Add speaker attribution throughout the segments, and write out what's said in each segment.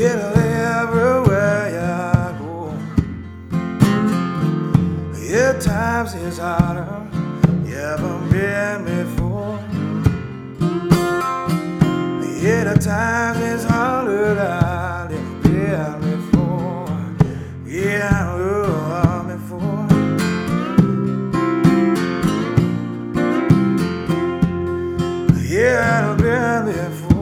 Speaker 1: everywhere I go. Yeah, times is harder you ever been before. Yeah, the times is harder than I've been before. Yeah, I love before. Yeah, I've been before.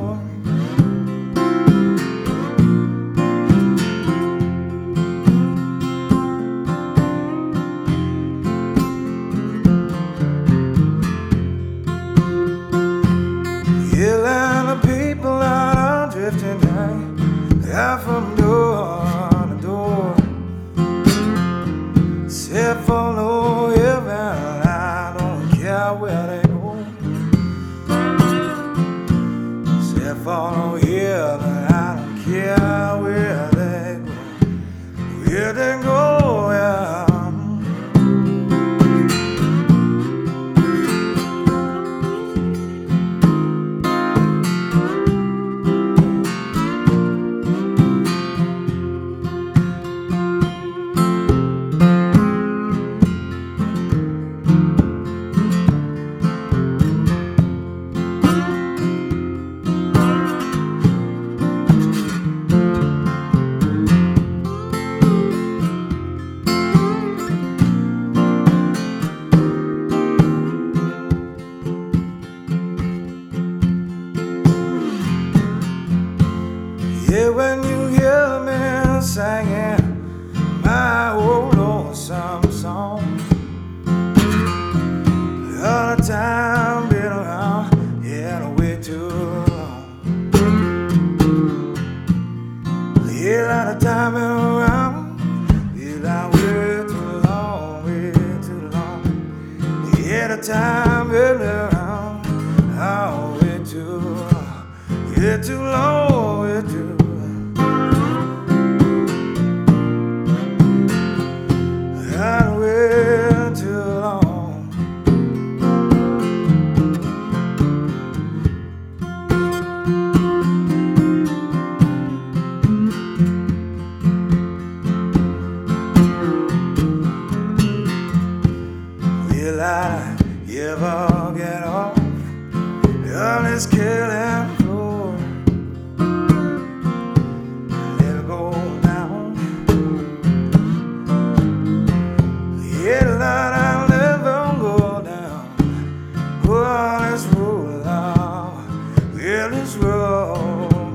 Speaker 1: Yeah, and the people are drifting out from door to door. Say follow heaven, I don't care where they go. Say follow heaven, I don't care where they go. Where they go, yeah. Yeah, when you hear me singing my old lonesome song, all the time been around, yeah, no way too long. Yeah, a lot of time been around, yeah, way too long, way too long. Yeah, the time been around, oh, way too long, yeah, too long, way too long. I wait too long. Will I ever get off of this killing floor? Let it go down. Yeah, Lord, I'll never go down. Oh, this road, Lord, yeah, this road.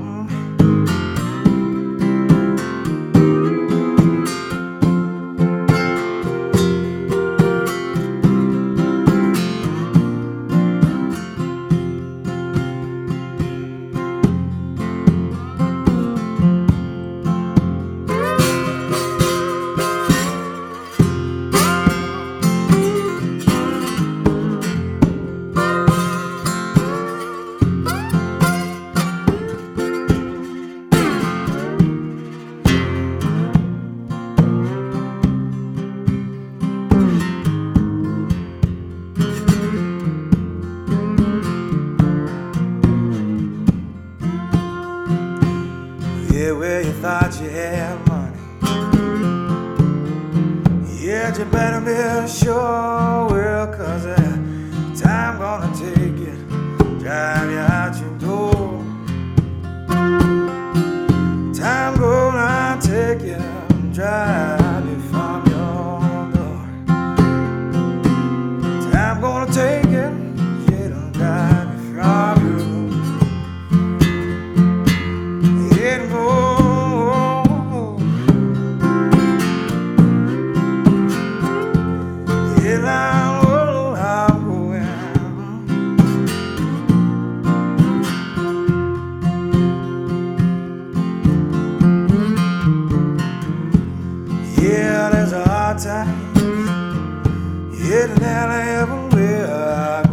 Speaker 1: Yeah, where you thought you had money, yeah, you better be sure, well, 'cause time gonna take it, drive you out your door. Time gonna take you, drive you from your door. Time gonna take it, yeah, don't drive you from your door. Yeah, go. Yeah, there's a hard time, yeah, that I ever will.